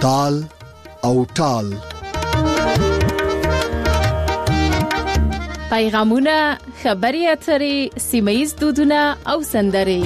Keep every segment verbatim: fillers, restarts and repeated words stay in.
تال او ټال. پیغامونه، خبري اترې، سیمه‌ییز دودونه او سندرې.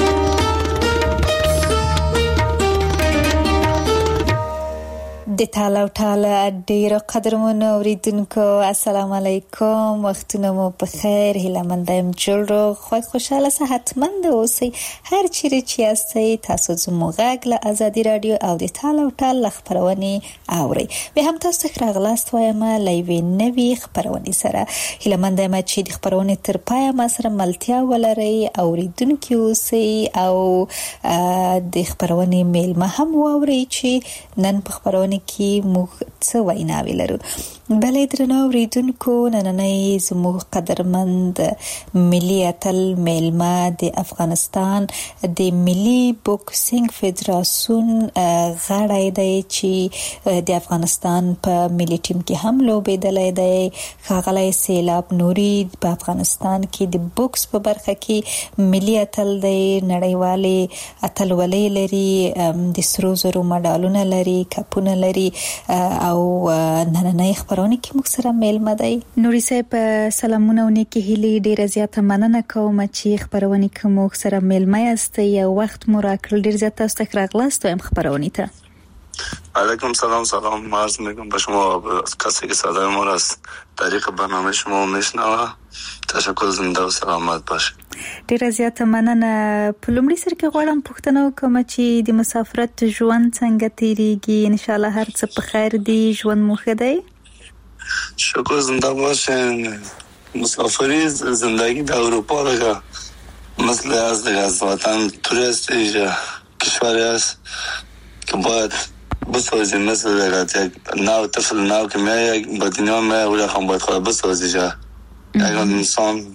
د تال او ټال ډیرو قدرمنو اوریدونکو السلام علیکم، وختونه مو په خیر، هیله یم جوړ او خوشاله صحتمند اوسئ. هر چیرې چې یاستئ تاسو زموږ غږ له ازادي رادیو او د تال او ټال خبرونه اورئ. به هم تاسو ته راغلاست وایم لایوي نوي خبرونه سره. هیله یم چې د خبرونه تر پای ما سره ملتیا ولرئ، اوریدونکو اوسئ او د خبرونه میل ما هم واورئ چې نن په خبرونه کې موږ څه ویناوی لرو. بلې درنو اوریدونکو، نننۍ زموږ قدرمند ملي اتل میلمه د افغانستان د ملي بوکسینګ فدراسیون غړی دی چې د افغانستان په ملي ټیم کې هم لوبېدلی دی. ښاغلی سیلاب نوري په افغانستان کې د بوکس په برخه کې ملي اتل دی، نړیوالې اتلولۍ لري، د سرو زرو مډالونه لري، کپونه لري او نننۍ خبرونه کې موږ سره میلمه دی. نوري صاحب سلامونه او نیکی هیلې، ډیره زیاته مننه کوم چې خبرونه کې موږ سره میلمه یاستئ او وخت مو راکړل. ډیر زیات تاسو ته راغلاست وایم خبرونه ته. علیکم سلام سلام عرض میکنم به شما کسی که صدای ما را از طریق برنامه شما میشنوه. تشکر، زنده و سلامت باشه. ډیره زیاته مننه. په لومړي سر کې غواړم پوښتنه وکړم چې د مسافرت ژوند څنګه تیریږي؟ ان شاء الله هر څه په خیر دی، ژوند مو ښه دی؟ شکر، زنده باشین. مسافری زندگی در اروپا دیگه مثل از دیگه از وطن توریست اینجا کشوری است که باید بسازیم، مثل دیگه یک نو طفل نو که میه یک با دنیا میه اولی خواهم باید خواهد بسازی جا یک انسان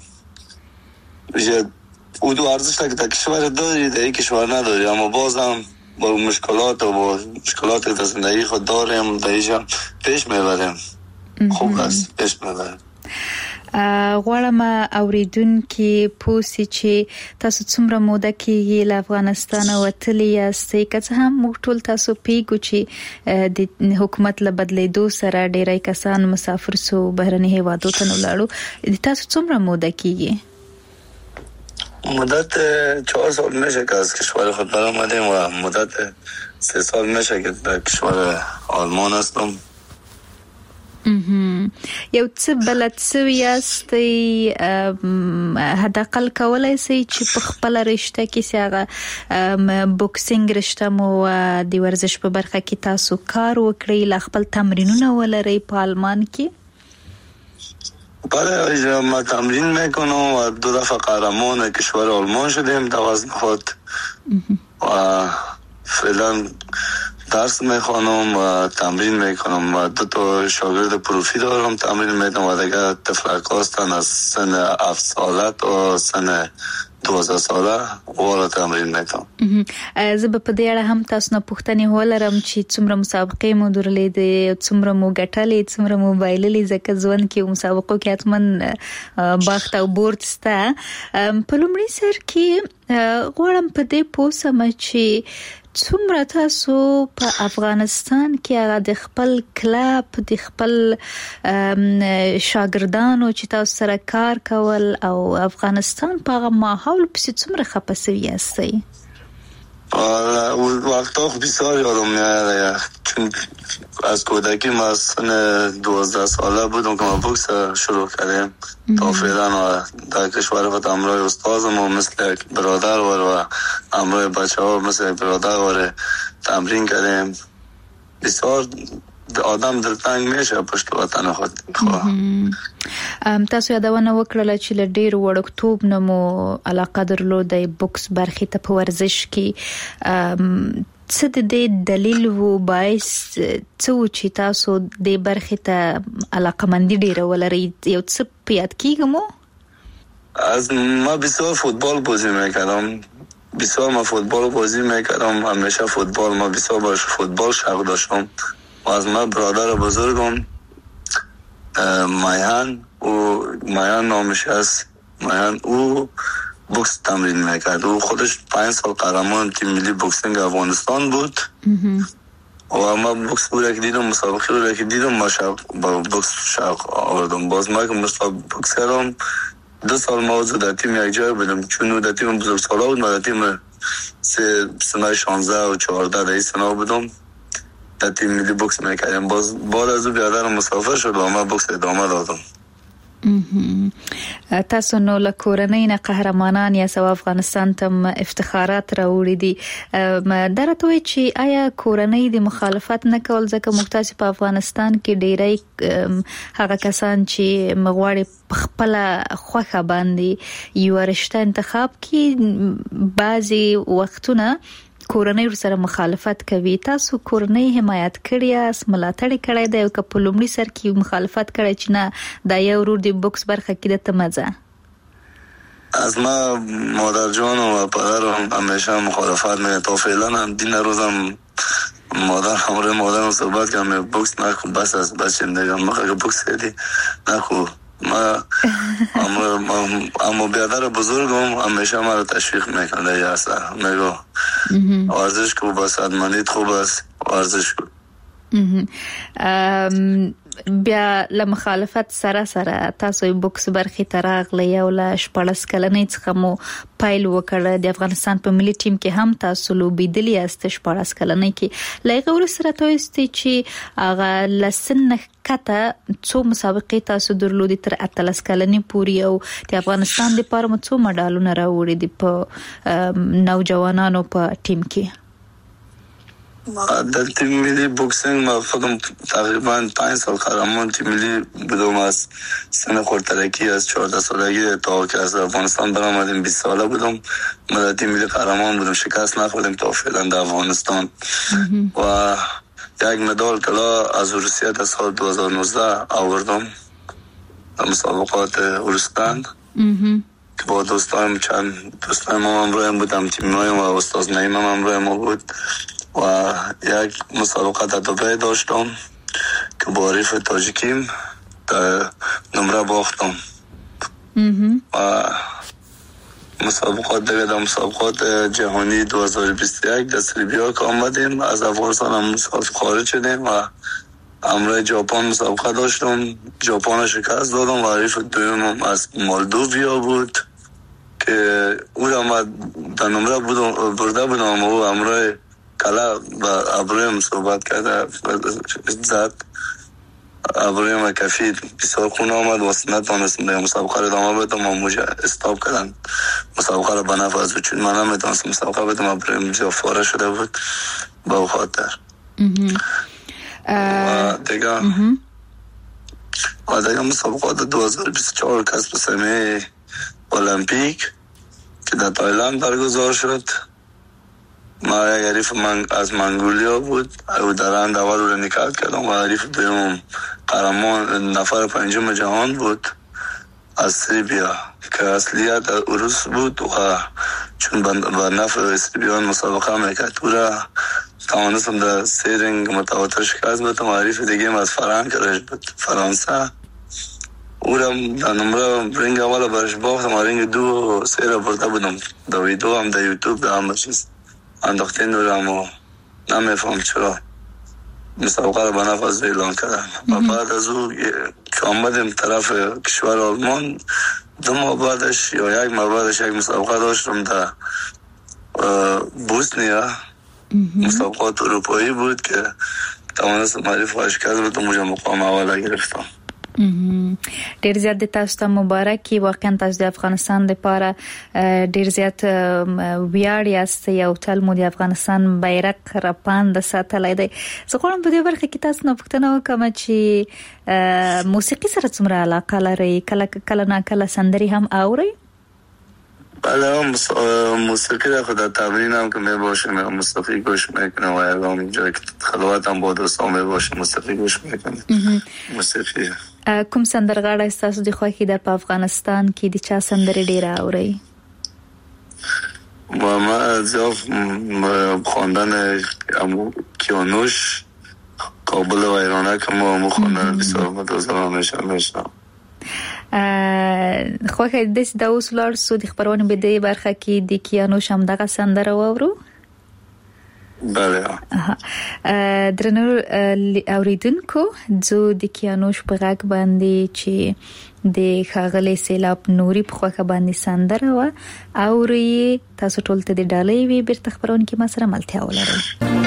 یه او دو ارزش که در کشور داری در این کشور نداری، اما بازم با مشکلات و با مشکلات که در زندگی خود داریم در اینجا پیش میبریم. خوب است، پیش میبریم. غواړم اوریدونکو پوسی چې تاسو څومره موده کې له افغانستان وتلی یاستئ، که څه هم موږ ټول تاسو پیګو چې د حکومت له بدلیدو سره ډیری کسان مسافر سو بهرني هیوادو ته ولاړو. تاسو څومره موده کېږي؟ مدت چهار سال میشه که از کشور خود برآمدیم و مدت سه سال میشه که در کشور آلمان هستم. یو څه بلد سوی یاستئ، حداقل کولای سئ چې په خپل رشته کې سیاغه بوکسینګ رشته مو د ورزش په برخه کې تاسو کار وکړئ، لا خپل تمرینونه ولرئ په آلمان کې؟ بله، ما تمرین میکنم و دو دفعه قهرمان کشور آلمان شدیم در وزن خود و فعلا درس میخوانم و تمرین میکنم و دو تا شاگرد پروفی دارم تمرین میدم و دیگه طفلک هستن از سن هفت ساله تا سن دوازده ساله واره تمرین میکنم. زه به په دې اړه هم تاسو نه پوښتنې ولرم چې څومره مسابقې مو درلودې، څومره مو ګټلې، څومره مو بایللې، ځکه ځوان کې مسابقو کې حتمن بخت او بورد سته. په لومړي سر کې غواړم په دې پوه سم چې څومره تاسو په افغانستان کې هغه د خپل کلاب د خپل شاګردانو چې تاسو سره کار کول او افغانستان په هغه ماحول پسې څومره خپه سوي یاستئ؟ وقتا بسیار یادم میاد، چون از کودکی ما از سن دوازده ساله بودم که ما بوکس شروع کردیم تا فعلا و در کشور خود همراه استادم و مثل برادر و همراه بچه ها مثل برادر و تمرین کردیم. بسیار آدم دلتنگ میشه پشت وطن خود. تاسو یادونه وکړه چې ل ډیر وړکتوب نه مو علاقه درلوده بوکس برخې ته په ورزش کې، څه د دې دلیل وو باعث څه چې تاسو د برخې ته علاقه مندي ډیره ولرئ؟ یو څه پیاد کیږم؟ از ما بسیار فوتبال بازی میکردم، بسیار ما فوتبال بازی میکردم، همیشه فوتبال ما بسیار باش فوتبال شوق داشتم و از ما برادر بزرگم مایان و مایان نامش است، مایان او بوکس تمرین میکرد. او خودش پنج سال قهرمان تیم ملی بوکسینگ افغانستان بود و ما بوکس بوده که دیدم مسابقه بوده که دیدم ما شب با بوکس شوق آوردم. باز ما که مسابقه بوکس کردم دو سال موضوع در تیم یک جای بودم، چون در تیم بزرگ سالا بود. ما در تیم سه سنای شانزده و چهارده در این سنا بودم، در تیم ملی بوکس میکردیم. باز بعد از او بیادرم مسافر شد و ما بوکس ادامه دادم. تاسو نو له کورنۍ نه قهرمانان یا سو افغانستان تم افتخارات راوړي دي. درته وی چې آیا کورنۍ د مخالفت نه کول ځکه مختاس په افغانستان کې ډیری هغه کسان چې مغواړي خپل خوخه باندې یو رشتہ انتخاب کې بعضي وختونه کورنۍ سره مخالفت کوي. تاسو کورنۍ حمایت کړی اس ملاتړ کړی دی او که په لومړي سر کې مخالفت کړی چې نه دا یو ورور دی بوکس برخه کې د تمزه؟ از ما مادر جان و پدرم همیشه مخالفت میکنه تا فعلا هم دین روزم مادر همراه مادرم صحبت کردم بوکس نکن بس از بچه دیگه ما که بوکس کردی نکن. ما اما اما بیادر بزرگم همیشه ما رو تشویق میکنه. یا اصلا میگو ورزش کو بس ادمانیت خوب است ورزش کو. بیا له مخالفت سره سره تاسو بوکس برخي تراغله یو له شپږ کلنې څخه مو پایل وکړ. د افغانستان په ملي ټیم کې هم تاسو لوبېدلی است شپږ کلنې کې. لایغه ور سره تاسو چې هغه لسن کته څو مسابقې تاسو درلودي تر اتلس کلنې پوري او د افغانستان لپاره مو څو مډالونه راوړي دي په نوجوانانو په ټیم کې؟ در تیم ملی بوکسینگ ما خودم تقریبا پنج سال قهرمان تیم ملی بودم. از سن خردترکی از چهارده سالگی تا که از افغانستان برآمدیم بیست ساله بودم. ما در تیم ملی قهرمان بودم، شکست نخوردیم تا فعلا در افغانستان. و یک مدال طلا از روسیه در سال دو هزار و نوزده آوردم در مسابقات اورستند که با دوستایم چند دوستایم هم همراهم بودم، تیم‌هایم و استاد نعیم هم همراه ما بود. و یک مسابقه در دبی داشتم که با حریف تاجیکیم در نمره باختم. و مسابقات دیگه در مسابقات جهانی دو هزار و بیست و یک در سربیا که آمدیم از افغانستان هم مسابقات خارج شدیم و همراه ژاپن مسابقه داشتم، ژاپن شکست دادم و حریف دویم از مالدوویا بود که او را ما در نمره بودم برده بودم و همراه کلا با ابرویم صحبت کرده زد. ابرویم کفید بسیار خون آمد و نتونستم دیگه مسابقه رو دامه بدم و موجه استاب کردن مسابقه رو بنفع از چون من نمیتونستم مسابقه بدم. ابرویم بسیار فاره شده بود با خاطر و دیگه و دیگه مسابقات دو هزار و بیست و چهار کسب سهمیه المپیک که در تایلند برگزار شد. ما یک حریف من از منگولیا بود، او در راند اول رو نکات کردم و حریف دویم قهرمان نفر پنجم جهان بود از سربیا که اصلیت روس بود و چون با نفع سربیان مسابقه میکرد او را توانستم در سه رنگ متواتر شکست بدم. و حریف دیگه از فرانک رشت بود فرانسه، او را در نمره رنگ اول برش باختم و رنگ دو سه را برده بودم. دوی دو هم در یوتیوب در همه چیز انداختین دارم و نمیفهم چرا مسابقه رو بنفع از اعلان کردن. و بعد از او که آمدیم طرف کشور آلمان دو ماه بعدش یا یک ماه بعدش یک مسابقه داشتم در بوسنیا، مسابقات اروپایی بود که توانستم حریف و شکست بدم موجه مقام اول گرفتم. ډیر زیات د تاسو ته مبارکي. واقعا تاسو د افغانستان لپاره ډیر زیات ویاړ یاست. یو تل مو د افغانستان بیرغ رپاند ساتلای دی. زه غواړم په دې برخه کې تاسو نه پوښتنه وکړم چې موسیقي سره څومره علاقه لرئ؟ کله کله نه کله سندري هم اورئ؟ بله موسیقی را خود تمرین هم که می باشیم موسیقی گوش میکنم و اگه اینجا که خلوت هم با دوستان می باشیم موسیقی گوش میکنم. موسیقی کوم سندرغاړی ستاسو د خوښي در په افغانستان کې د چا سندرې ډېره اورئ؟ ما زیاد خواندن کیانوش کابل و ایرانه که ما همو خواندن بسیار متوازم همیشه همیشه خوښه داسې د اوس ولاړ سو د خبرونې په دې برخه کې د کیانوش هم دغه سندره واورو؟ بله. درنو اوریدونکو زه د کیانوش په غږ باندې چې د خاغلی سیلاب نوري په خوخه باندې سندره و او ری تاسو ټول ته د ډالۍ وی بیرته خبرون کې ما سره ملتیا ولرئ.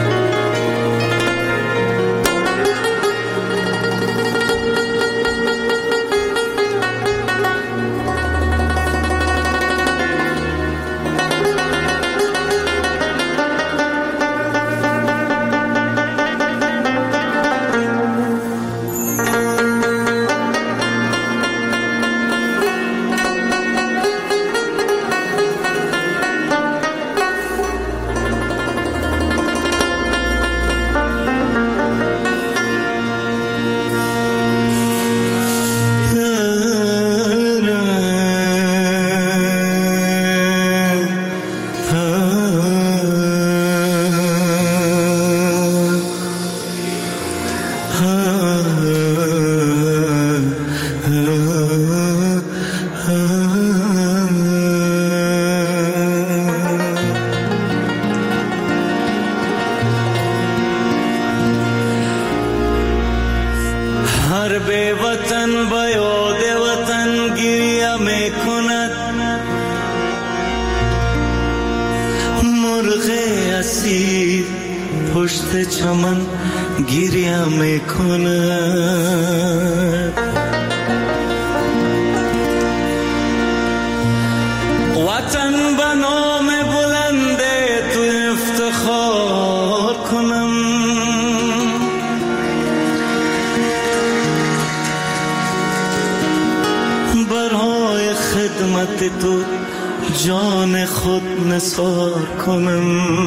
جان خود نثار کنم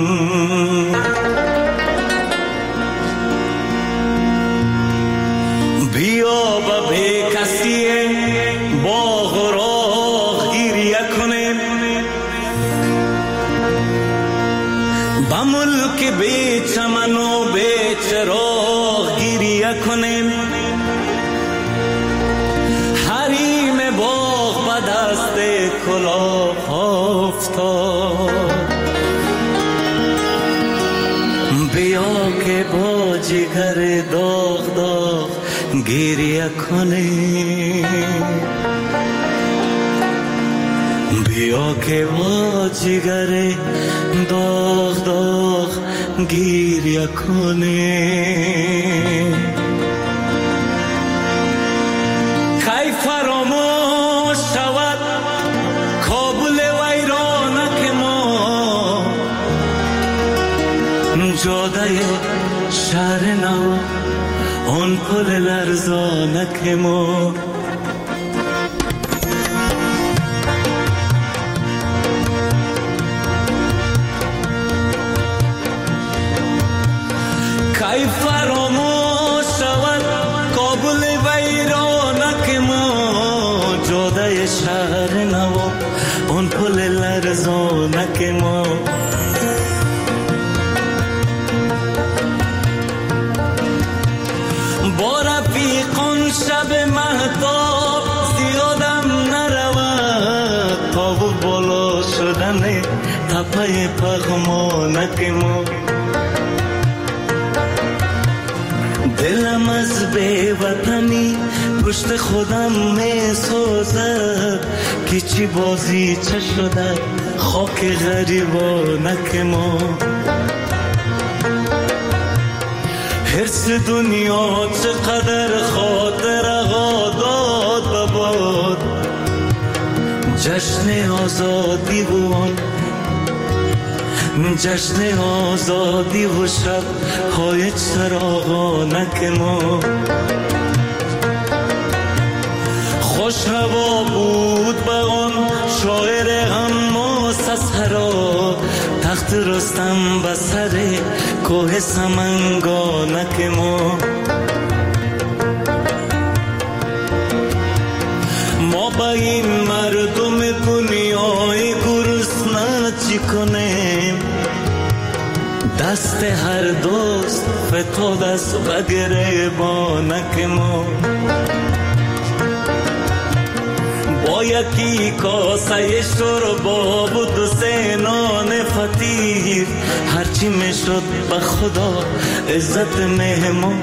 بیا با به کسی باغ و راه گیریه کنیم با ملک بی چمن و بی چراغ گیریه کنیم حریم باغ با دست کلاه بیا که با جگر داغ داغ گریه کنی بیا که با جگر داغ داغ گریه کنی کی فراموش شود کابل ویرانک ما جاده شهر نو آن پل لرزانک ما کی فراموش شود کابل ویرانک ما جاده شهر نو آن پل لرزانک ما با رفیقان شب مهتاب زیادم نرود تا و بالا شدن تپه پغمانک ما دلم از بی وطنی پشت خودم می سوزد که چی بازی چه شده خاک غریبانک ما حرص دنیا چقدر خاطر آداد بباد جشن آزادی بون جشن آزادی و شب های چراغانک ما خوش هوا بود به آن شاعر غماس از هرا تخت رستم به سر کوه سمنگانک ما ما با این مردم دنیای گرسنه چی کنیم دست هر دوست فتاد از بگره بانک ما با یکی کاسه شوربا بود و سه نان فطیر، هرچی میشد به خدا عزت مهمان.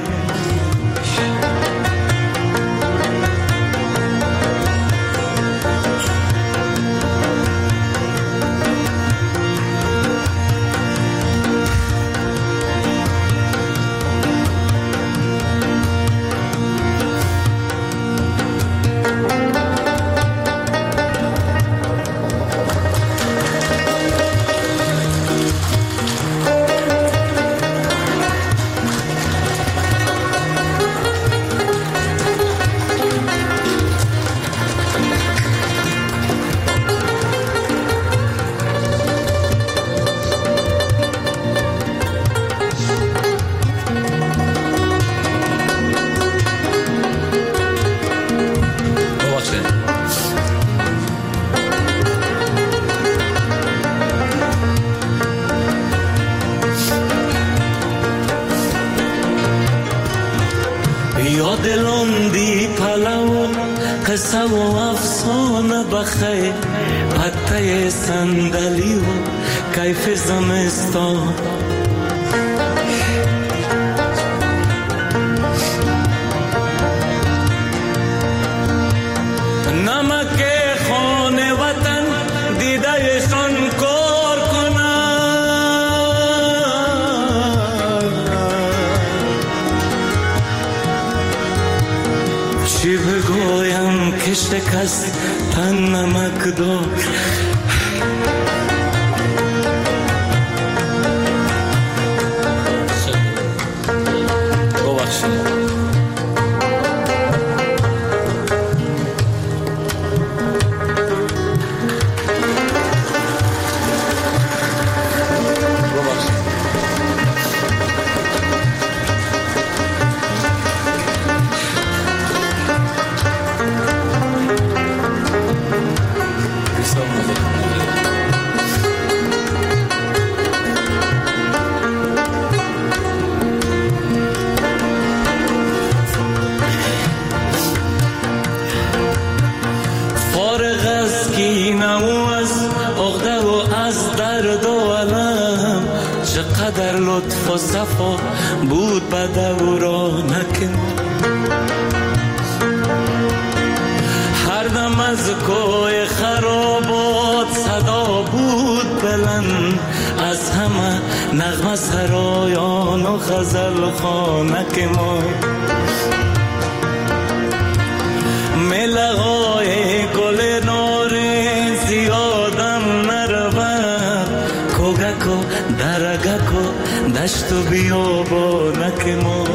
پته صندلی و کیف زمستان، نمک خانه وطن دیدهشان کار کنن، چی بگویم که شکست تن نمک داشت. چقدر لطف و صفا بود به دورانکم، هر دم از کوی خرابات صدا بود بلند، از همه نغمه سرایان و غزل خانک ما. ملغای گل نارنج زیادم نرود، کوگکو درگکو دشت و بیابانک ما.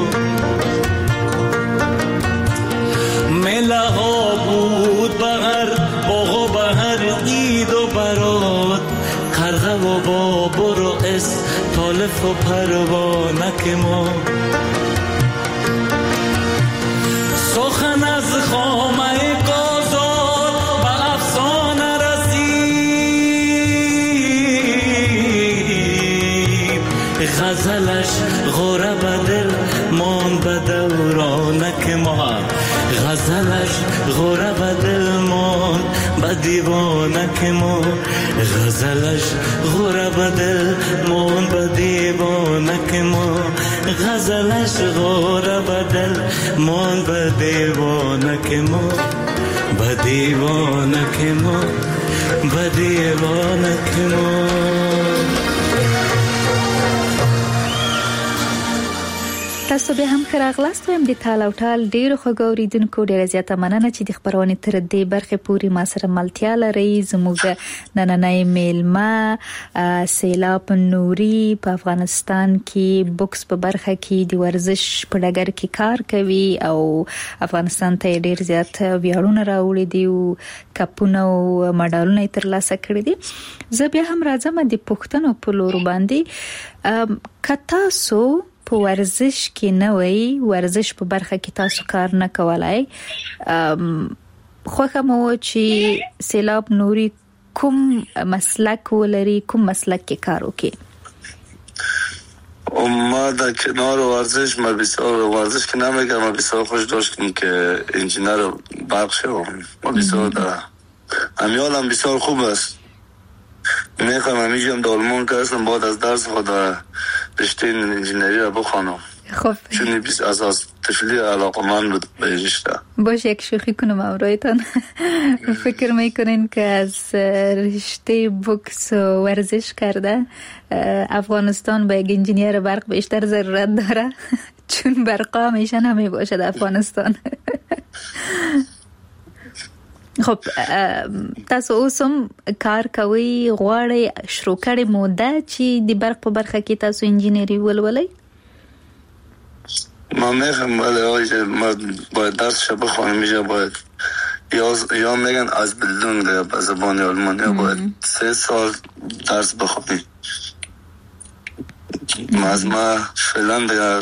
ملغا بود بغر باغ و بهر عید و برات، قرغه و بابر و اس طالف و پروانک ما. سخن از خامه قازار به افسانه رسید، غزلش غوره به دل مان به دورانک ما. غزلش غوره به دل مان به دیوانک ما. غزلش غوره به دل مان به دیوانک ما. غزلش غوره به دل مان به دیوانک ما. به دیوانک ما، به دیوانک ما. تاسو به هم خراغلاست ویم د تال او تال ډیرو خوګوریدونکو ډیره زیاته مننه چې د خبرونه تر دې برخه پوری ما سره ملتیا لري. زموږ نننۍ میلمه سیلاب نوري په افغانستان کې بوکس په برخه کې د ورزش په ډګر کې کار کوي او افغانستان ته ډیر زیات ویاړونه راوړي دي او کپونه او مډالونه ترلاسه کړي دي. زه بیا هم راځم د پښتنو په لور باندې. کتا سو په ورزش کې نه وي، ورزش په برخه کې تاسو کار نه کولای، خو کوم چې سیلاب نوري کوم مسلک ولري، کوم مسلک کې کار وکي؟ ما در کنار ورزش ما بسیار ورزش که نمیگم، ما بسیار خوش داشتیم که انجینر برق شدم. ما بسیار در امیال هم بسیار خوب است. میخوام همیجم در آلمان که هستم بعد از درس خود رشته انجینری را بخوانم. خب چون بیس از از طفلی علاقه من بود به رشته. باش یک شوخی کنم امرایتان. فکر میکنین که از رشته بوکس و ورزش کرده افغانستان به یک انجینیر برق بیشتر ضرورت داره؟ چون برقا همیشه نمی باشد افغانستان. خب تاسو اوسم کار کوي غواړئ شروع کړئ موده چې د برق په برخه کې تاسو انجینری ولولئ؟ ما میخوام ولی آقای ما باید درسش بخوانم. میشه باید یا یا میگن از بلدون به زبان آلمانی باید سه سال درس بخونی. ما از ما فعلا دیگه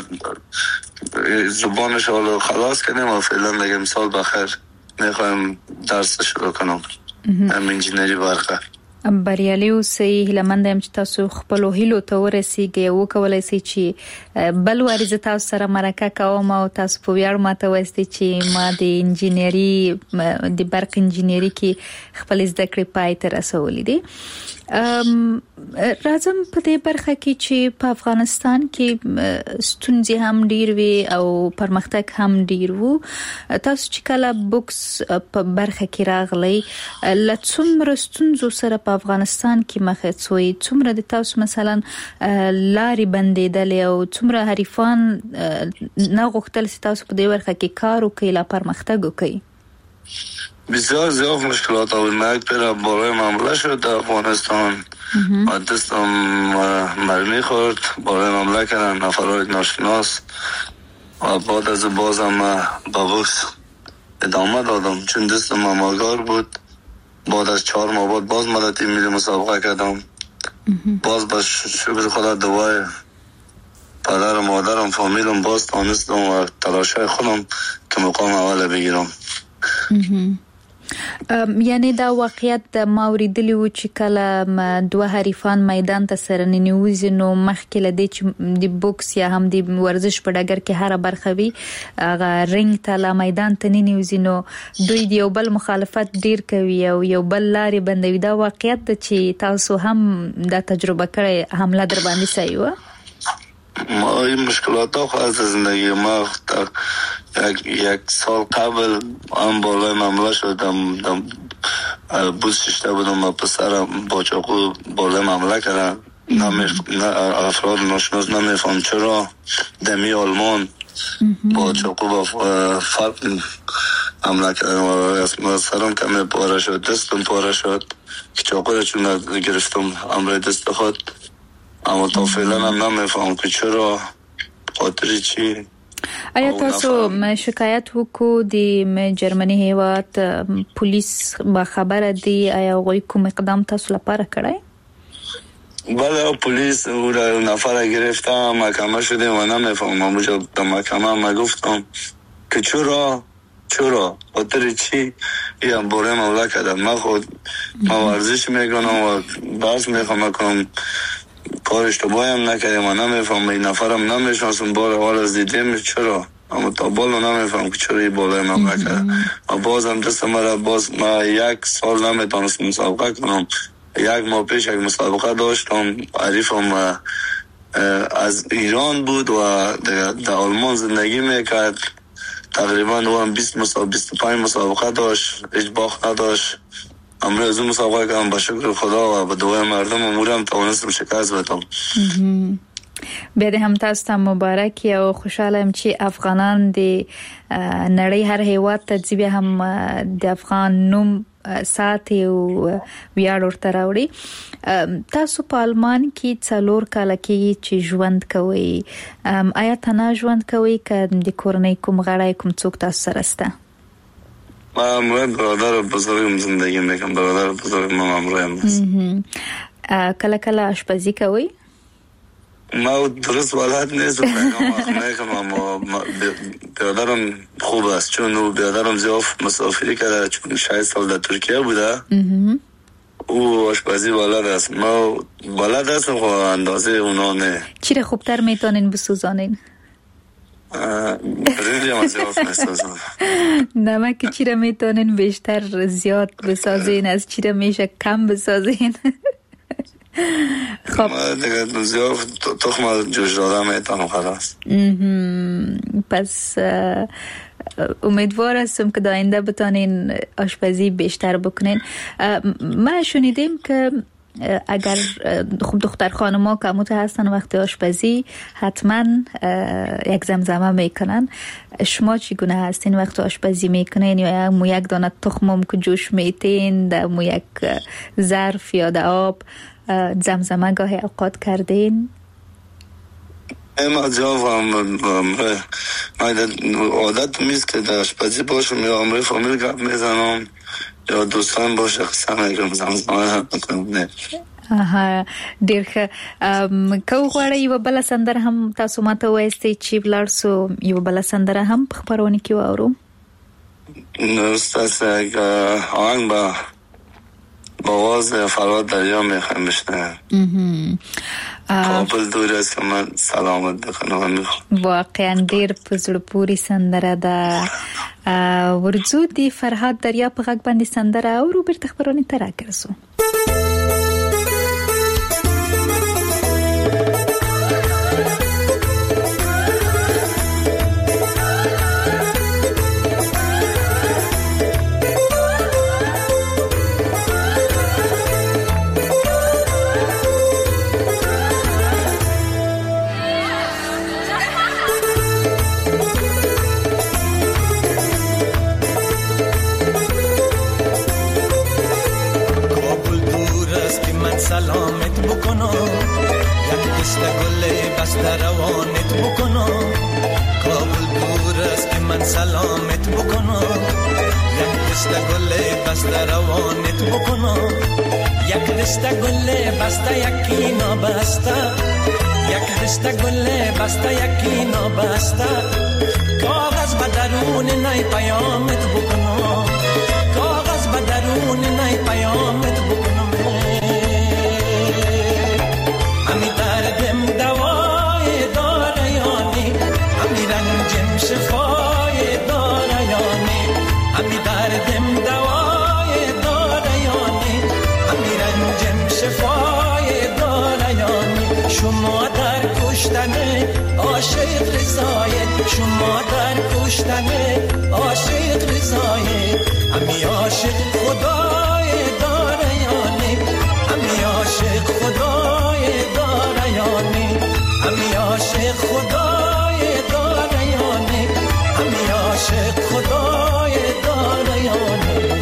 زبانش حالا خلاص کنیم و فعلا دیگه مثال بخیر میخوایم درس شروع کنم هم انجینری برقه. بریالي اوسئ. هیله مند یم چې تاسو خپلو هیلو ته ورسیږئ او وکولای شئ چې بل واري زه تاسو سره مرکه کوم او تاسو په ویاړ ماته وایستئ چې ما د انجینری د برق انجینری کې خپل زده کړې پای ته رسولې دي. راځم په دې برخه کې چې په افغانستان کې ستونزې هم ډیر وي او پرمختګ هم ډیر وو. تاسو چې کله بوکس په برخه کې راغلی له څومره ستونزو سره په افغانستان کې مخ شوئ؟ څومره د تاسو مثلا لارې بندېدلې او څومره حریفان نه غوښتل چې تاسو په دې برخه کې کار وکړئ لا پرمختګ وکړئ؟ بسیار زیاد مشکلات آمد. من یک پر بالای معامله شد در افغانستان و دستم مرمی خورد، بالای معامله کردن نفرهای ناشناس و بعد از بازم با بوکس ادامه دادم چون دستم آماگار بود. بعد از چهار ماه بعد باز مدتی میلی مسابقه کردم. باز با شکر خدا دوای پدر و مادرم فامیلم باز تانستم و تلاشه خودم که مقام اول بگیرم. یعنی دا واقعیت د ماوریدلی و چې کله دوه حریفان میدان ته سره ننوځي نو مخکې لدی چې د بوکس یا هم د ورزش په ډګر کې هر برخه وي هغه رنګ ته لا میدان ته ننوځي نو دوی د یو بل مخالفت ډیر کوي او یو بل لارې بندوي. دا واقعیت د چې تاسو هم دا تجربه کړئ حمله در باندې صحیح و؟ ما این مشکلات ها خواهد زندگی ما یک, یک سال قبل هم بالای معامله شدم دم بوس ششته بودم و پسرم با چاقو بالای معامله کردن. افراد ناشناس نمیفهم چرا دمی آلمان با چاقو با فرق حمله کردن و سرم کمی پاره شد، دستم پاره شد که چاقو را چون گرفتم امر دست خود. اما تا فعلا هم نمیفهم که چرا خاطری چی. آیا تاسو شکایت وکړو د جرمني هیواد پولیس با خبره دی؟ آیا غوی کوم اقدام تاسو لپاره کړی؟ بله پلیس او را نفر گرفته محکمه شده و نمیفهم. اونجا در محکمه ما گفتم که چرا چرا خاطر چی یا باره مولا کردم. من خود ما ورزش میکنم و بحث میخوام کنم کار اشتباهی هم نکردیم و نمیفهم. این نفرم نمیشناسم بار حال از دیدیم چرا اما تا بالو نمیفهم که چرا این بالای من نکرد و بازم دست مرا باز ما یک سال نمیتونستم مسابقه کنم. یک ماه پیش یک مسابقه داشتم حریفم از ایران بود و در آلمان زندگی میکرد. تقریبا او هم بیست مسابقه بیست و پنج مسابقه داشت، هیچ باخت نداشت. امروز از اون مسابقه کردم با شکر خدا و با دعای مردم امورم توانستم شکست بدم. بیا د هم تاسو ته مبارک او خوشاله یم چې افغانان د نړۍ هر هیواد ته ځي بیا هم د افغان نوم ساتي او ویاړ ورته راوړي. تاسو په آلمان کې څلور کاله کې چې ژوند کوئ، آیا تنها ژوند کوئ که د کورنۍ کوم غړی کوم څوک تاسو سره شته؟ ما امروز برادر بزرگم زندگی میکنم. برادر بزرگ ما امروز هست. کله کله آشپزی کوئ؟ ما درست بلد نیستم میکنم اما برادرم خوب است چون او برادرم زیاد مسافری کرده چون شاید سال در ترکیه بوده. او آشپزی بلد است. ما بلد هستم خب اندازه اونا نه. چی را خوبتر میتونین بسوزانین؟ ریلی هم زیاد میسازم. نمک چی را میتونین بیشتر زیاد بسازین، از چی را میشه کم بسازین؟ خب دیگه زیاد تخم جوش دادم میتونم خلاص. پس امیدوار هستم که داینده بتانین آشپزی بیشتر بکنین. ما شنیدیم که اگر خب دختر خانما که مت هستن وقتی آشپزی حتما یک زمزمه میکنن. شما چگونه هستین وقتی آشپزی میکنین؟ یا مو یک دانه تخمم که جوش میتین در مو یک ظرف یا در آب زمزمه گاهی اوقات کردین؟ اما جواب امره عادت میست که در آشپزی باشم یا امره فامیل گپ میزنم یا دوستان باشه قسم میگم زمزمه نکنم. آها ډیر ښه. که غواړئ یوه بله سندره هم تاسو ماته وایستئ چې ولاړ سو یوه بله سندره هم په خپرونه کې واورو. ستاسو یک آهنگ با با آواز فرهاد دریا میخوایم بشنویم. کابل دور است که من سلامت بکنم. واقعا ډیر په زړه پورې سندره ده. ورځو د فرهاد دریا په غږ باندې سندره اورو بیرته خپرونې ته راګرځو. سلامت بکنم یک دست گل بسته روانت بکنم. کابل دور است که من سلامت بکنم یک دست گل بسته روانت بکنم. یک دست گل بسته یکی نابسته یک دست گل بسته یکی نابسته کاغذ به درون نای پیامت بکنم. کاغذ به درون نای پیامت بکنم. همی دردم دوای داره یانی همی رنجم شفای داره یانی همی دردم دوای داره یانی همی رنجم شفای داره یانی. شما در کشتن عاشق رضایت شما در کشتن عاشق رضایت همی عاشق خدای داره یانی همی عاشق خدای داره یانی همی عاشق خدای داره یانی همی عاشق خدای داره یانی.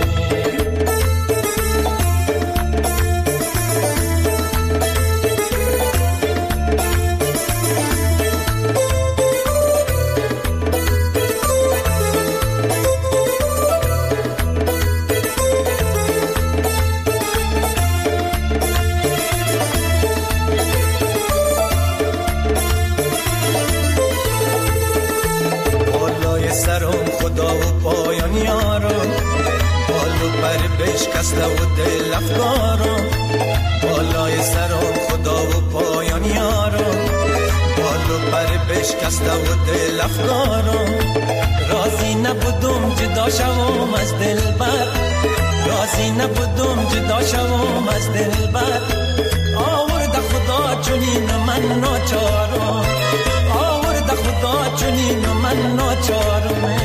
بشکسته و دل افکارم بالای سرم خدا و پایان یارم بالو پر بشکسته و دل افکارم. راضی نبودم جدا شوم از دلبر راضی نبودم جدا شوم از دلبر. آورده خدا چنین من ناچارم آورده خدا چنین من ناچارم.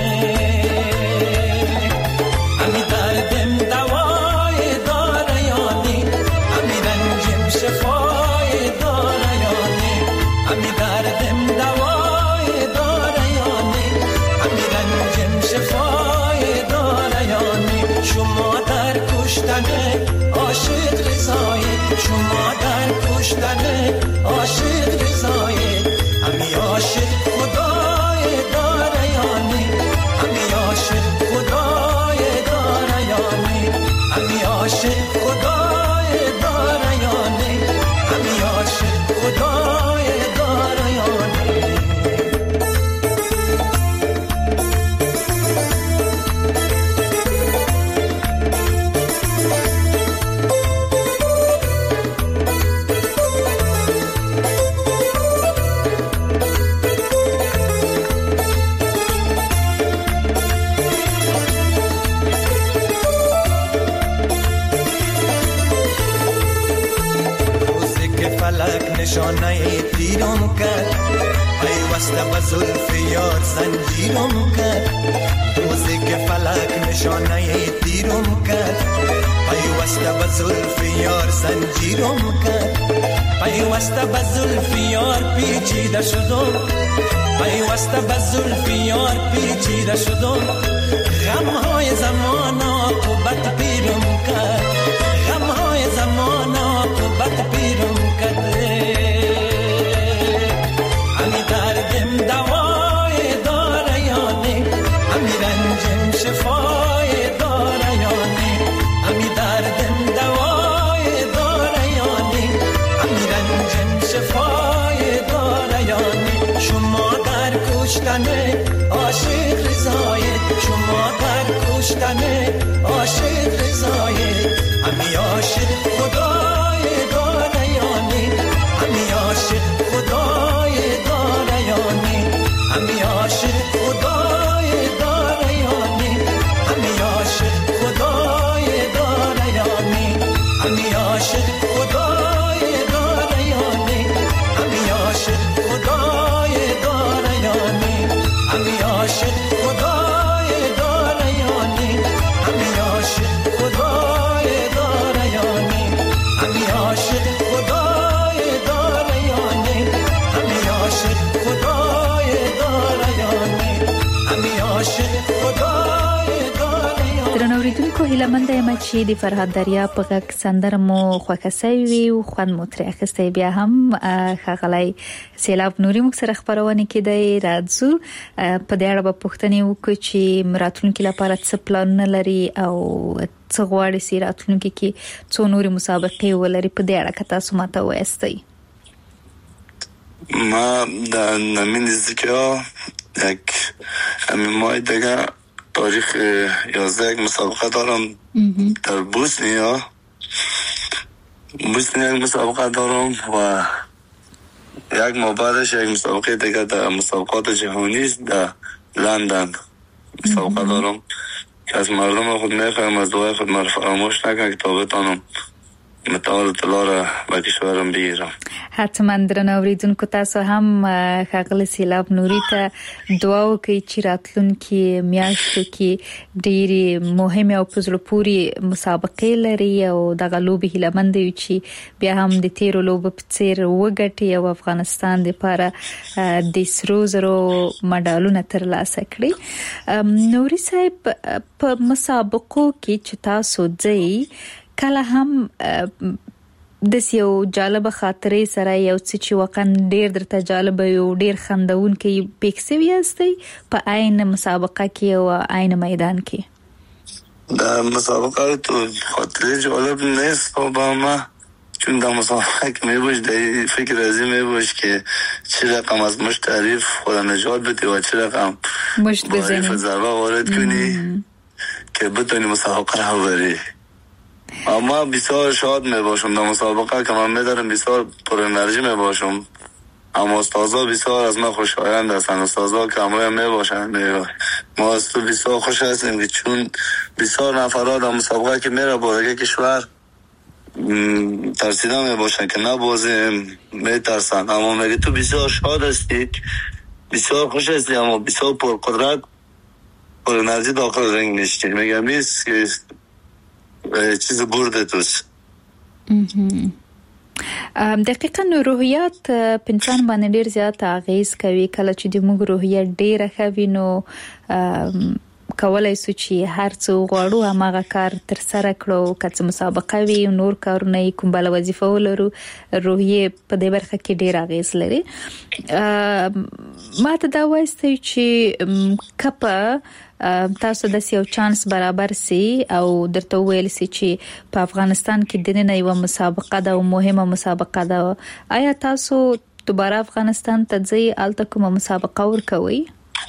همی دردم دوای داره یانی همی رنجم شفای داره یانی همی دردم دوای داره یانی همی رنجم شفای داره یانی. شما در کشتن عاشق رضایت شما در کشتن عاشق رضایت همی عاشق خدای داره یانی همی عاشق خدای داره یانی همی عاشق خدای داره یانی همی عاشق خدای داره یانی. دیرم کرد پیوسته به زلف یار زنجیرم کرد روزی که فلک نشانه دیرم کرد پیوسته به زلف یار زنجیرم کرد پیوسته به زلف یار پیچیده شدم پیوسته به زلف یار پیچیده شدم غمهای زمان عاقبت پیرم کرد غمهای زمان عاقبت پیرم کرد همی دردم دوای داره یا نه همی رنجم شفای داره یا نه همی دردم دوای داره یا نه همی رنجم شفای داره یا نه شما در کشتن عاشق رضایت شما در کشتن عاشق رضایت همی عاشق خدای داره یا نه همی عاشق خدای داره یا نه همی عاشق خدای داره یا نه همی عاشق خدای داره یا نه همی عاشق خدای داره یا نه همی عاشق خدای داره یا نه همی عاشق خدای داره یا نه همی عاشق خدای داره یا نه همی عاشق خدای داره یا نه همی عاشق خدای داره یا نه همی عاشق خدای داره یا نه. درنوریدونکو هیله منده یم چې د فرهاد دریا په غږ سندره مو خوښه سوي او خوند مو ترې اخیستی. بیا هم ښاغلی سیلاب نوري موږ سره خپرونه کې دی راځو په دې اړه به پوښتنې وکړو چې راتلونکي لپاره څه پلانونه لري او څه غواړي چې راتلونکي کې څو نورې مسابقې ولري. په دې اړه که تاسو ماته ووایستئ. ما در نمین نزدیکی یک همین ماه دیگه تاریخ یازده یک مسابقه دارم در بوسنیا بوسنیا یک مسابقه دارم و یک ماه بعدش یک مسابقه دیگه در مسابقات جهانی در لندن مسابقه دارم که از مردم خود میخوایم از دعای خود مرا فراموش نکنم که تا بتانم متعال طلا را به کشورم بگیرم. حتما درنوریدونکو تاسو هم ښاغلی سیلاب نوري ته دعا وکړئ چې راتلونکي میاشتو کې ډېرې مهمې او په زړه پورې مسابقې لري او دغه لوبې هیله مند یو چې بیا هم د تیرو لوبو په څېر وګټي او افغانستان دپاره د سرو زرو مډالونه ترلاسه کړي. نوري صاحب په مسابقو کې چې تاسو ځئ کله هم د یو جالب خاطرې سره یو څه چې واقعا ډېر درته جالب یو ډېر خندونکي پیښ شوي یاستئ په عین مسابقه کې او عین میدان کې؟ در مسابقه تو خاطره جالب نیست با ما چون در مسابقه که میبوش در فکر ازی میبوش که چی رقم از مشت تعریف خود نجات بده و چی رقم مشت بزنی ضربه وارد کنی که بتونی مسابقه رو بری. اما بسیار شاد می باشم در مسابقه که من میدارم بسیار پر انرژی می باشم اما استازا بسیار از من خوشایند هستند استازا که همراه می باشند ما از تو بسیار خوش هستیم که چون بسیار نفرات در مسابقه که میره با دیگه کشور ترسیده می باشن که نبازیم می ترسن اما میگه تو بسیار شاد هستی بسیار خوش هستی اما بسیار پر قدرت پر انرژی داخل رنگ نشتی میگه میست که چیز برده توست. دقیقاً روحیات په انسان باندې ډیر زیات اغیز کوي. کله چې د موږ روحیه ډیره ښه وي نو کولای شو چې هر څه غواړو هماغه کار تر سره کړو. که څه مسابقه وي نور کارونه کوم بل وظیفه ولرو روحیه په دې برخه کې ډیر اغیز لري. ما ته دا وایستئ چې کپه تاسو د یو چانس برابر سي او درته ویل سي چې په افغانستان کې د نن یو مسابقه ده او مهمه مسابقه ده آیا تاسو دوباره افغانستان ته ځئ الته کومه مسابقه ورکوي؟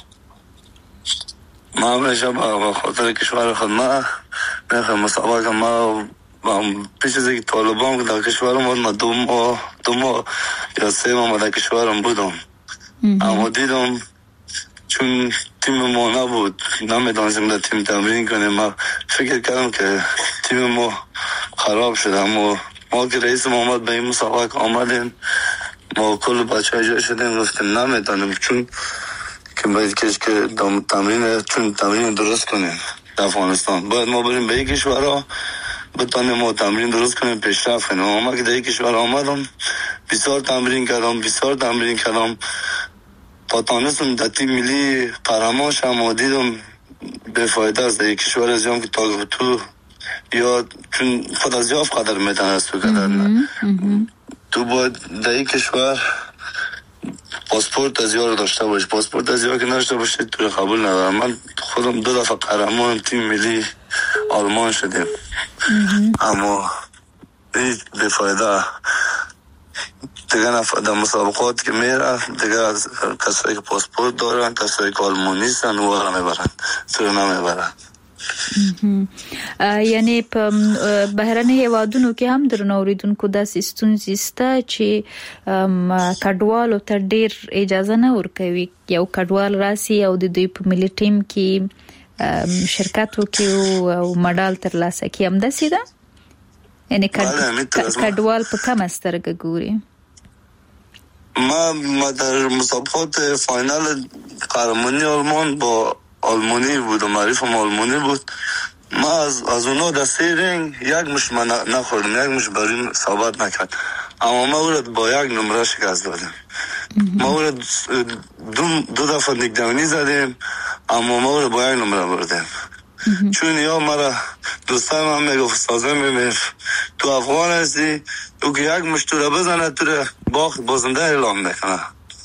ما همیشه با خاطر کشور خود ما میخوام مسابقه ما پیش از اینکه طالبان که در کشورم بود ما دو ماه دو ماه یا سه ماه در کشورم بودم اما دیدم چون تیم ما نبود نمیدانستیم در تیم تمرین کنیم ما فکر کردم که تیم ما خراب شد اما ما که رئیس محمد به این مسابقه آمدیم ما کل بچه ها جا شدیم گفتیم نمیتونیم چون که باید کش که تمرین چون تمرین درست کنیم در افغانستان باید ما بریم به یک کشورها بتانیم ما تمرین درست کنیم پیشرفت کنیم. اما که در یک کشور آمدم بسیار تمرین کردم بسیار تمرین کردم تا تانستم در تیم ملی قهرمان شدم و دیدم بفایده است در یک کشور از جام که تا تو یا چون خود از یاف قدر میتونست تو قدر نه تو باید در یک کشور پاسپورت از یار داشته باش پاسپورت از یار که نداشته باشید تو قبول ندارم. من خودم دو دفعه قهرمان تیم ملی آلمان شدیم اما هیچ بفایده دیگه نفع در مسابقات که میره دیگه از کسایی که پاسپورت دارن کسایی که آلمان نیستن او را میبرن تو نمیبرن. یعنی په بهرني هیوادونو کې هم درنو اوریدونکو داسې ستونزې شته چې کډوالو ته ډیر اجازه نه ورکوي یو کډوال راسي او د دوی په ملي ټیم کې شرکت وکړي او مډال ترلاسه کړي هم داسې ده یعنی کډوال په کومه سترګه ګوري؟ ما ما در مسابقات فاینال قهرمانی آلمان با آلمانی بود و معرفم آلمانی بود ما از, از اونا در سه رنگ یک مش من نخوردم یک مش بریم ثابت نکرد اما ما اورد با یک نمره شکست دادیم ما اورد دو, دو دفعه نگدانی زدیم اما ما اورد با یک نمره بردیم چون یا مرا دوستای من میگفت سازه میگفت تو افغان هستی تو که یک مش تو را بزنه تو را باخت بازنده اعلام میکنه.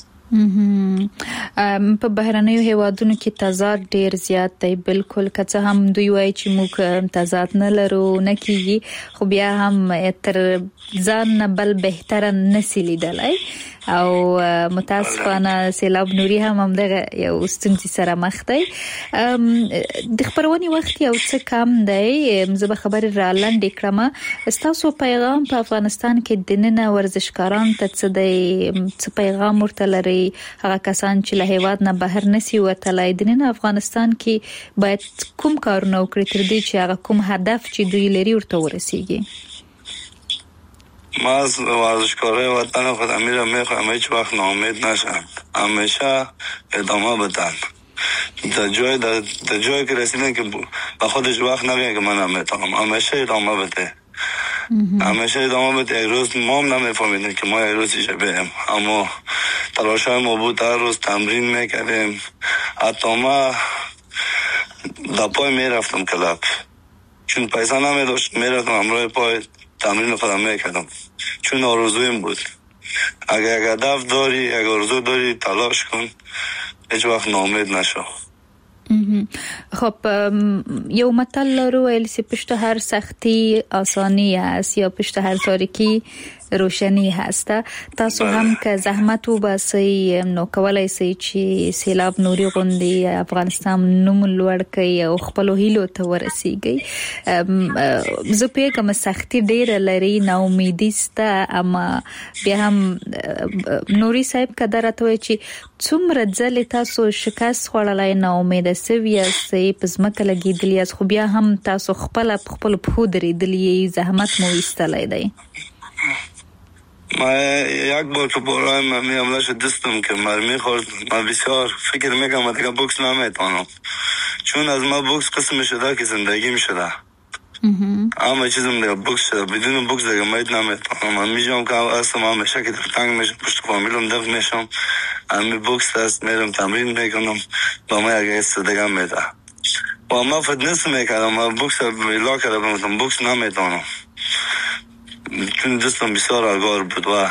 په بهرنیو هیوادونو کې تضاد ډیر زیات دی بالکل که څه هم دوی وایي چې موږ تضاد نه لرو نه کیږي خو بیا هم تر ځان نه بل بهتره نسی لیدلی او متاسفانه سیلاب نوري هم همدغه یو ستونزې سره مخ دی. د خبرونې وخت یو څه کم دی زه به خبرې را لنډې کړم. ستاسو پیغام په افغانستان کې د ننه ورزشکاران ته څه دی څه پیغام ورته لري هغه کسان چې له هیواد نه بهر نسی وتلی د ننه افغانستان کې باید کوم کارونه وکړي تر دې چې هغه کوم هدف چې دوی لري ورته ورسیږي؟ ما از ورزشکارای وطن خودم میرم میخوام هیچ وقت ناامید نشن همیشه ادامه بدن در جای در, در جایی که رسیدن که با خودش وقت نگه که من نمیتونم همیشه ادامه بده همیشه ادامه بده. یک روز ما هم نمیفهمیدیم که ما یک روز ایشه بریم اما تلاشای ما بود هر روز تمرین میکردیم حتی ما در پای میرفتم کلاب چون پیسه نمیداشت میرفتم همراه پای تمرین خودم میکردم چون آرزویم بود. اگر یک هدف داری یک آرزو داری تلاش کن هیچ وقت ناامید نشو. خب یو متل لرو ویل سی پشت هر سختی آسانی هست یا پشت هر تاریکی روشنی هست. تاسو هم که زحمت وباسئ نو کولای شئ چې سیلاب نوري غوندي افغانستان نوم لوړ کړي او خپل هیلو ته ورسیږي. زه پیګم سختي ډیره لري نو امیدي سته اما بیا هم نوري صاحب کدارته وي چې څومره ځل تاسو شکست خوړلای نو امید سوي سي پزمکه لګیدلی از خو بیا هم تاسو خپل خپل په درېدلی زحمت مو ایستلای دی. ما یک بار که برای من می عملش دستم که مرمی خورد من بسیار فکر میکنم دیگه بوکس نمیتونم چون از ما بوکس قسم شده که زندگی می شده اما چیزم دیگه بوکس شده بدون بوکس دیگه مید نمیتونم. من میجام که اصلا من همیشه که تنگ میشم پشت فامیلم دفت میشم امی بوکس دست میرم تمرین میکنم با ما یک ایست دیگه میده با ما فتنس میکردم من بوکس بیلا کرده بمتم بوکس نمیتونم چون دستم بسیار آگار بود و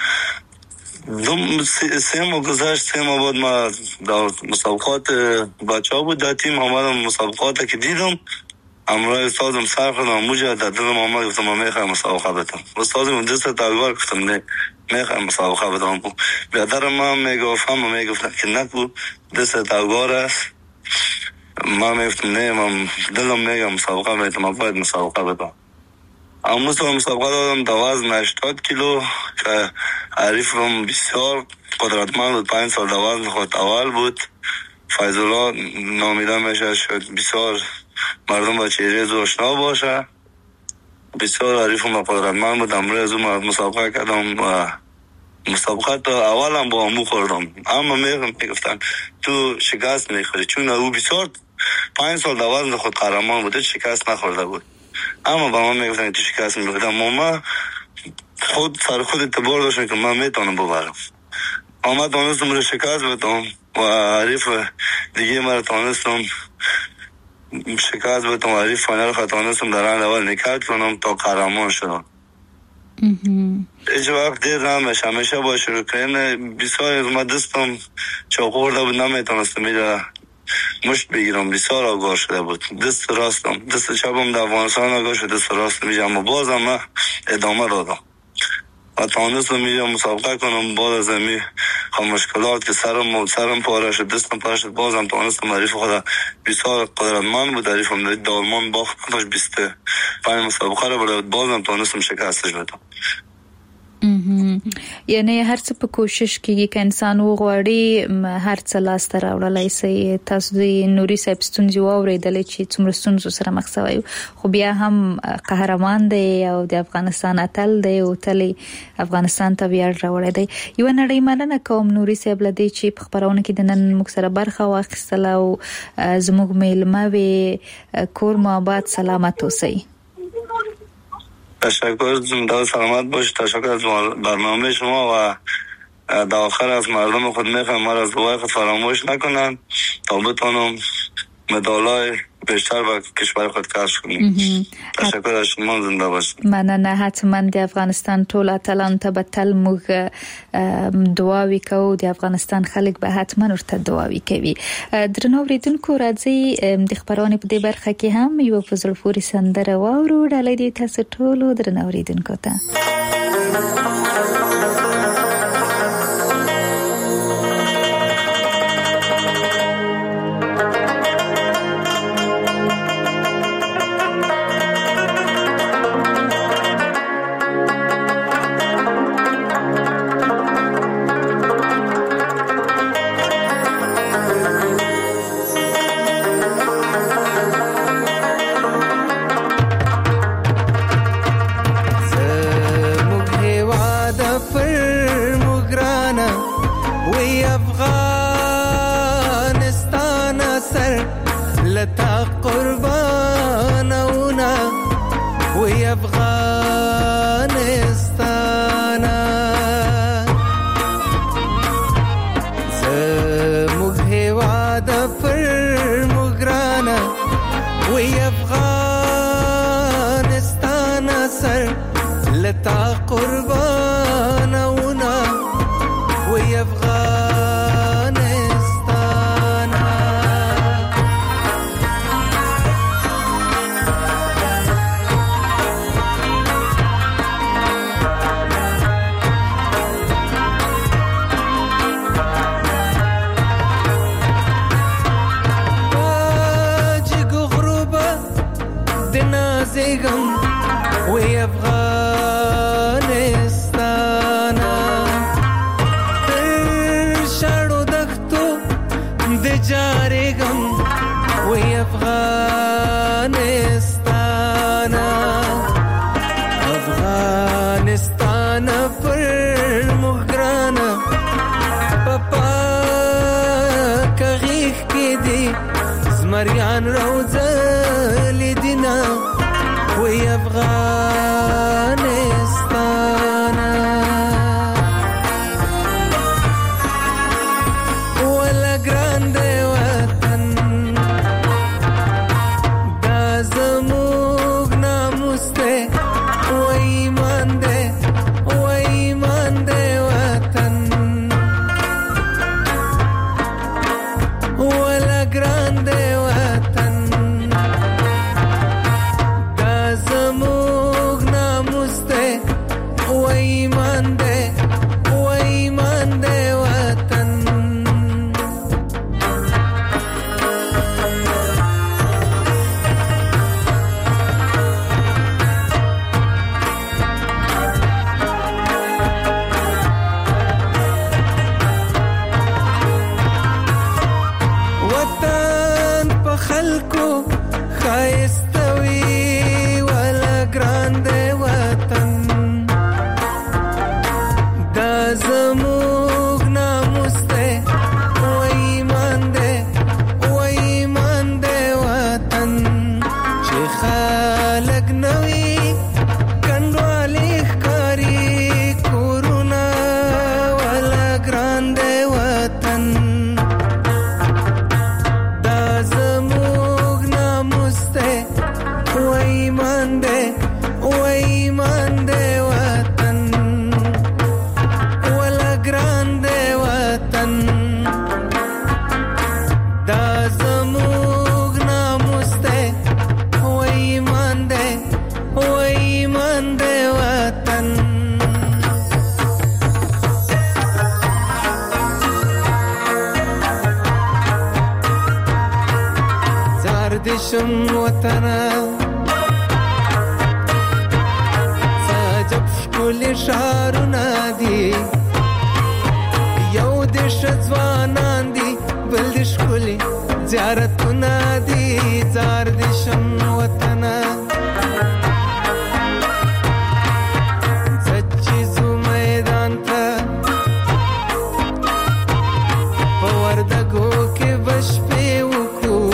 دو سه ماه گذشت سه ماه بعد ما در مسابقات بچه ها بود در تیم آمدم مسابقات که دیدم امروز استادم سر خودم موجه در دلم آمد گفتم من میخوایم مسابقه بدم استادم دست تاگار گفتم نه میخوایم مسابقه بدم بیادر من میگفت هم میگفتن که نکو دست تاگار است من میگفتم نه من دلم میگم مسابقه میتونم من باید مسابقه بدم. اما مسابقه دادم در وزن هشتاد کیلو که حریفم بسیار قدرتمند بود پنج سال در وزن خود اول بود فیض‌الله نامیده میشه شد بسیار مردم با چهره زو آشنا باشه بسیار حریفم قدرتمند بود امروز از اون مسابقه کردم و مسابقه تا اولم با امو خوردم، اما میگفتن تو شکست میخوری، چون او بسیار پنج سال در وزن خود قهرمان بوده، شکست نخورده بود. اما با من میگفتن تو شکست میخوردم، ماما خود سر خود اعتبار داشتم که من میتونم ببرم. اما تانستم رو شکست بدم و حریف دیگه مرا تانستم شکست بدم و حریف فاینال خود تانستم در راند اول نکرد کنم تا قهرمان شدم. هیچ وقت دیر نمیشه، همیشه با شروع کردن بسیار از ما دستم چاقو خورده بود، نمیتونستم میره مشت بگیرم، بسیار آگاه شده بود. دست راستم دست چپم در افغانستان آگاه شد، دست راستم میشه، اما بازم من ادامه دادم و تانستم میرم مسابقه کنم. بعد از امی مشکلات که سرم سرم پاره شد، دستم پاره شد، بازم تانستم. حریف خود بسیار قدرتمند بود، حریفم دالمان باخت داشت بیست پنج مسابقه رو برد، بازم تانستم شکستش بدم. یعنی هر څه په کوشش کېږي که انسان وغواړي هر څه لاسته راوړلی سي. تاسو د نوري صاحب ستونزې واورېدلې چې څومره ستونزو سره مخ سوی، خو بیا هم قهرمان دی او د افغانستان اتل دی او تل افغانستان ته ویاړ راوړی دی. یو نړۍ مننه کوم نوري صاحب له دې چې په خبرونه کې د نن موږ سره برخه واخیستله او زموږ میلمه وې. کور مو آباد، سلامت اوسئ. تشکر، زنده سلامت باشید. تشکر از برنامه شما و در آخر از مردم خود میخوام ما را از دعای خود فراموش نکنن تا بتونم مدالای بیشتر به کشور خود کسب کنیم. تشکر از شما، زنده باشید. مننه. حتما د افغانستان ټول اتلان ته به تل موږ دعاوې کوو، د افغانستان خلک به حتما ورته دعاوې کوي. درنو اوریدونکو، راځئ د خبرونې په دې برخه کې هم یو په زړه پورې سندره واورو. ډالۍ دې تاسو ټولو درنو اوریدونکو ته. ولا grande وطن وطن دا زموږ ناموس دی و ایمان دی و ایمان دی وطن زار دشم وطنه سجب شکل شارونه دي یو دش ځوانان دي بل د ښکلي زیارتونه دي زار دشم وطنه زچې ځو میدان ته په وردګو کې به شپې وکړو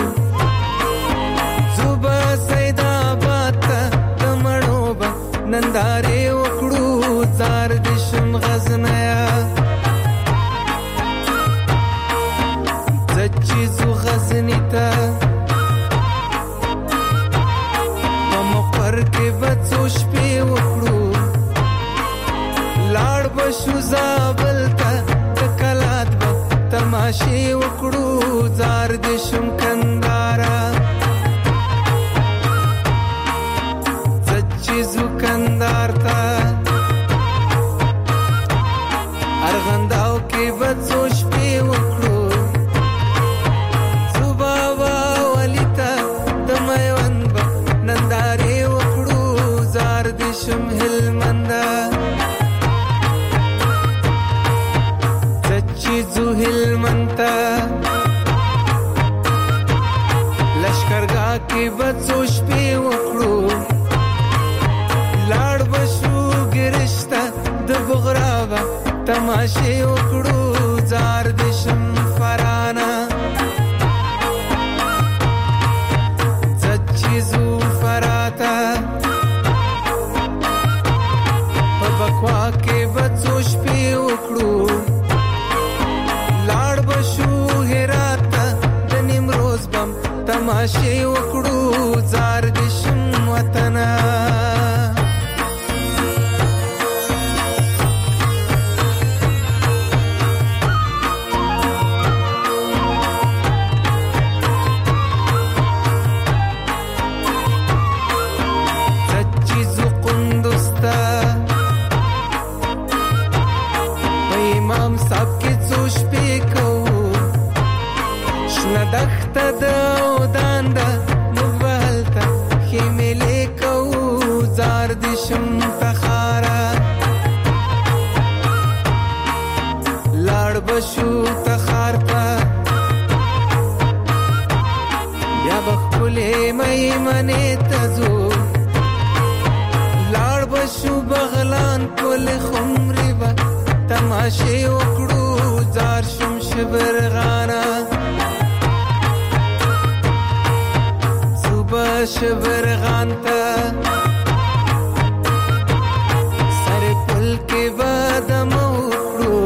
ځو به سیدآباد ته د مڼو به نندارې وکړو زار دشم غزنیه زچیزو غزنی تا په مقر کې بڅو شپې وکړو لاړ بشو زابل ته د کلات به تماشې وکړو زار دشم کندارا زچیزو کندار تا ارغنداو کې بڅو شپې وکړو نندارې وکړو زار دشم هلمنده زچې ځو هلمند ته لشکرګاه کې به څو شپې وکړو لاړ به شو ګرش ته د بغرا به تماشې وکړو زار دشم فرانه زو فراتا په بکوا کې بڅو شپې وکړو لاړ بشو هرات د نیمروز بم تماشې وکړو زار دشم وطنه دخته د اودان ده موږ به هلته خیمې کوو زار دشم تخاره لاړ به شو تخار ته بیا به ښکلې میمنې ته ځو لاړ به شو بغلان پل خمرې به تماشې وکړو زار شم شبرغانه شبرغان ته سر پل کې بادم وکړو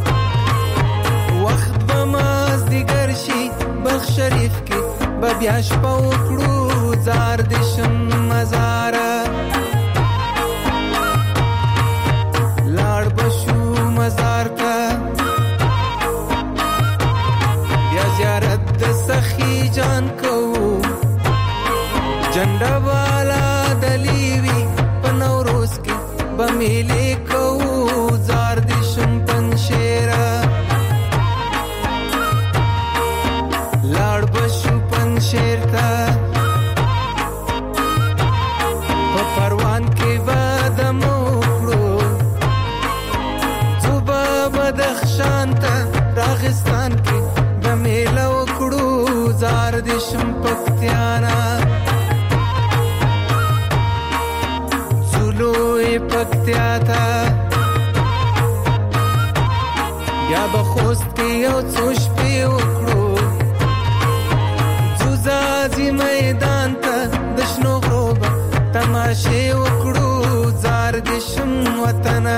وخت به مازدیګر شي بخ شریف کې به بیا شپه وکړو زار دشم مزاره لاړ به شو مزار ته بیا زیارت د سخي جان کوو جنډه والا دلیوی په نوروز کې به میلې کوو زار دشم پنشیره لاړ بشو پنشیر ته په پروان کې به دم وکړو ځو به بدخشان ته راغستان کې به میله وکړو زار دشم پکتیانا پکتیا تا یا بخوست کې یو څو شپې وکړو ځو ځاځي میدان ته د شنو غروب تماشې وکړو زار دشم وطنه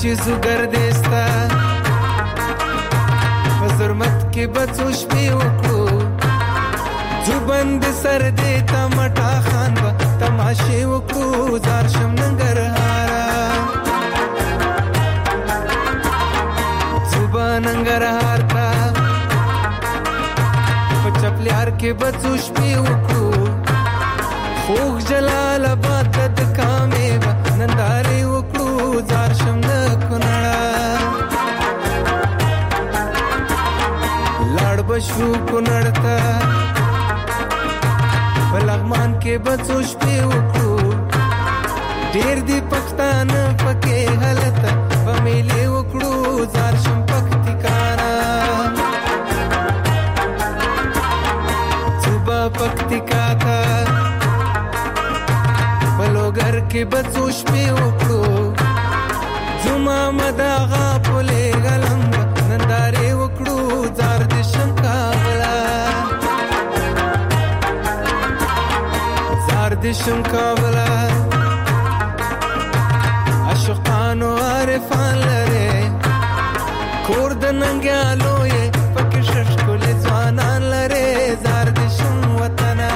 چیزو گردستا بزرمت کې بچوش پی وکړو زبند سر دې تمټا خان با تماشه وکړو زار شم ننګرهارا زبان ننګرهار تا پچپلیار کې بچوش پی وکړو خوږ جلال آباد د کامې با نندارې وکړو زار شم د کونړه لاړ بشو کونړ ته لغمان کې بچوش پی وکړو ډېر دی پښتانه پکې حالت په میلې وکړو زار شم پکتیکانا صوبه پکتیکا تا بلوګر کې بچوش پی وکړو زما مداغه پولې غلم نندارې وکړو زار دې شم کابلا دشم کابلا عاشقانو عارفان لره کور د ننګیالو یې پکې ششکل ځوانان لره زار دشم وطنا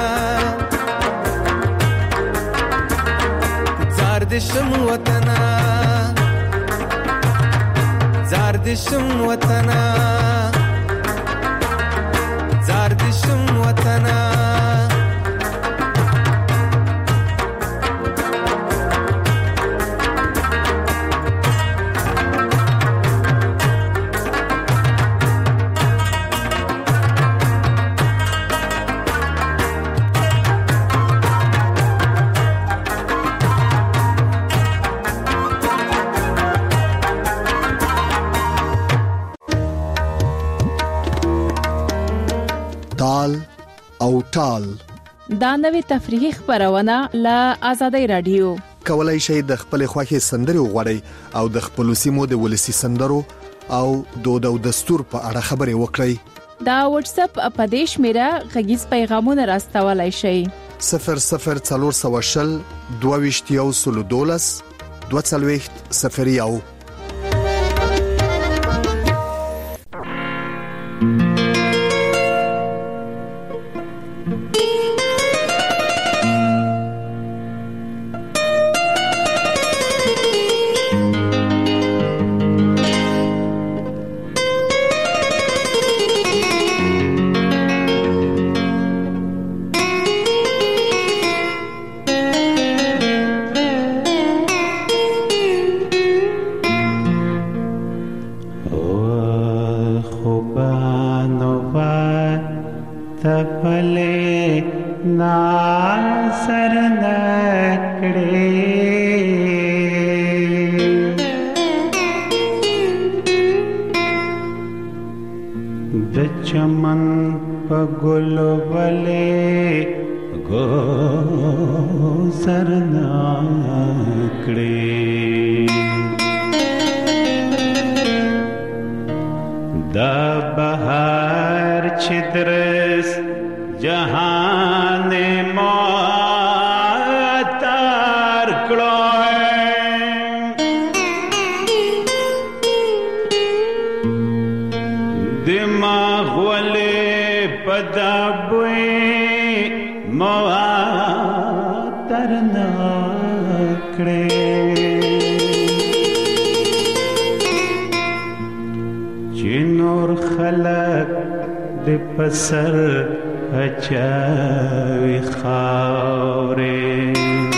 زار دشم وطنا زار دشم وطنا زار دشم وطنا او ټال دا نوې تفریحي خبرونه له آزادۍ رادیو کولای شئ د خپل خوښي سندري وغوړئ او د خپل سیمو د ولسی سندرو او دود او دستور په اړه خبرې وکړئ دا واتس اپ اپدیش میرا غږیز پیغامونه راستولای شئ صفر صفر څلور سو شل دوه ویشتیو سلو دولس دوه څلوېښت صفر یو پسر اچاوی خاوره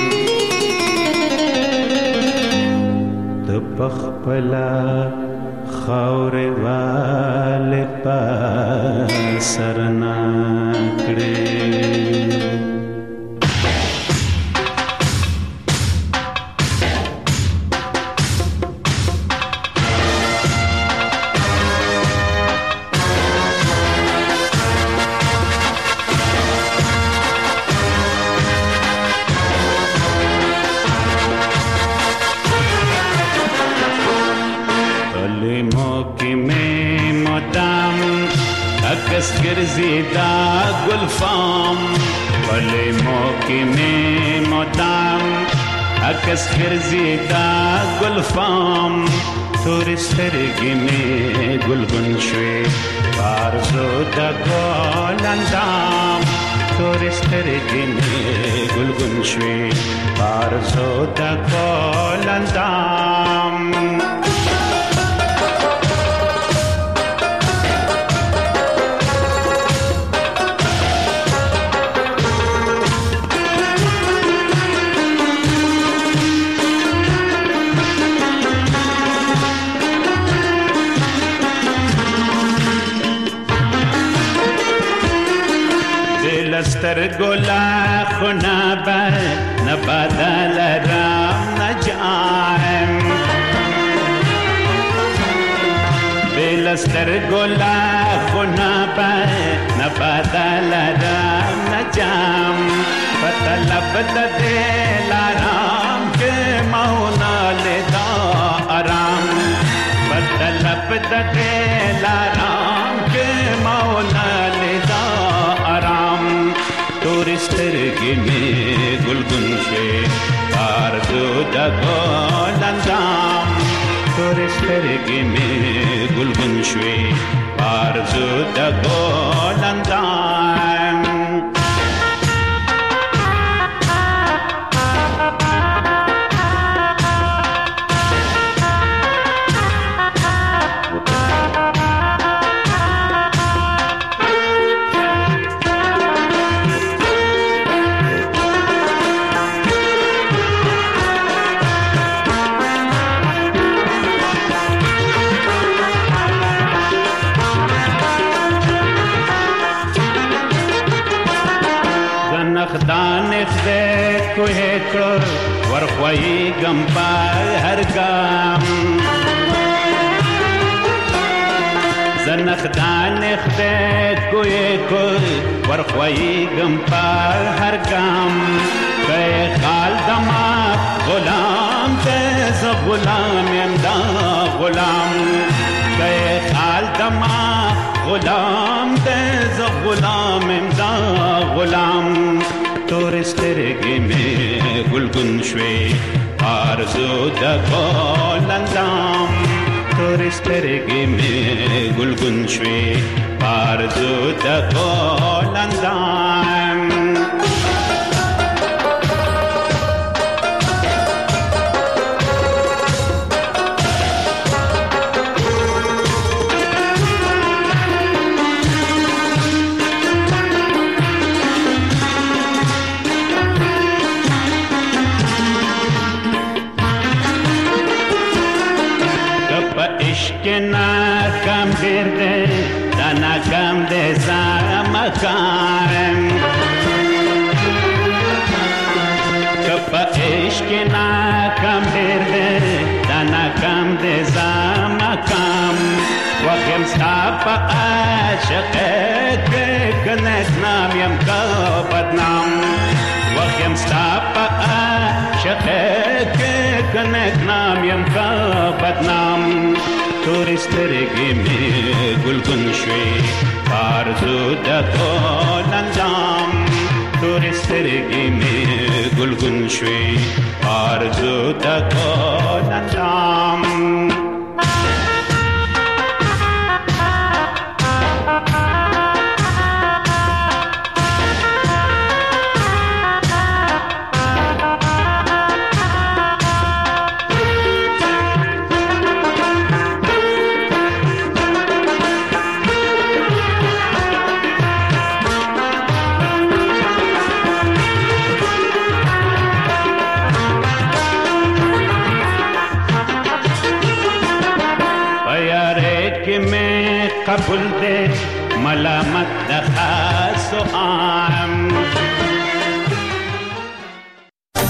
د پخپلا خاوره والے پسر ناکړي کس گرزیدہ گلفام بلے موقع میں مدام عکس ګرځي دا ګلفام تور سترګې مې ګلګون شوې پارزو د ګل اندام تور سترګې مې ګلګون شوې پارزو د ګل اندام لستر ګلا خنا بر نه بدل رام نه جام بلستر ګلا خنا بر نه بدل رام نه جام پتلب د دلارام کې مونا لدا آرام پتلب د دلارام کې مونا لدا آرام تور سترګې مې ګلګون شوې پارزو د ګل اندام تور سترګې مې ګلګون شوې پارزو د ګل اندام نخدان خدای کوه کړ ورخوي غم په هر ګام زنخدان خدای کوه کړ ورخوي غم په هر ګام کای خال دما غلام ته ز غلام یم دا غلام کای خال دما غلام ته ز غلام یم دا غلام تور سترګې مې ګلګون شوې آرزو د ګل اندام تور سترګې مې ګلګون شوې آرزو د ګل اندام کنا کم دیر دے دانا کم دے زامکارم کپا عشق نا کم دیر دے دانا کم دے زامکام وقیم ستا عاشق کے کنیت نام یم کا بدنام وقیم ستا عاشق کے کنیت نام یم کا بدنام تور سترګې مې ګلګون شوې پارزو د ګل اندام تور سترګې مې ګلګون شوې پارزو د ګل اندام قبول دے ملامت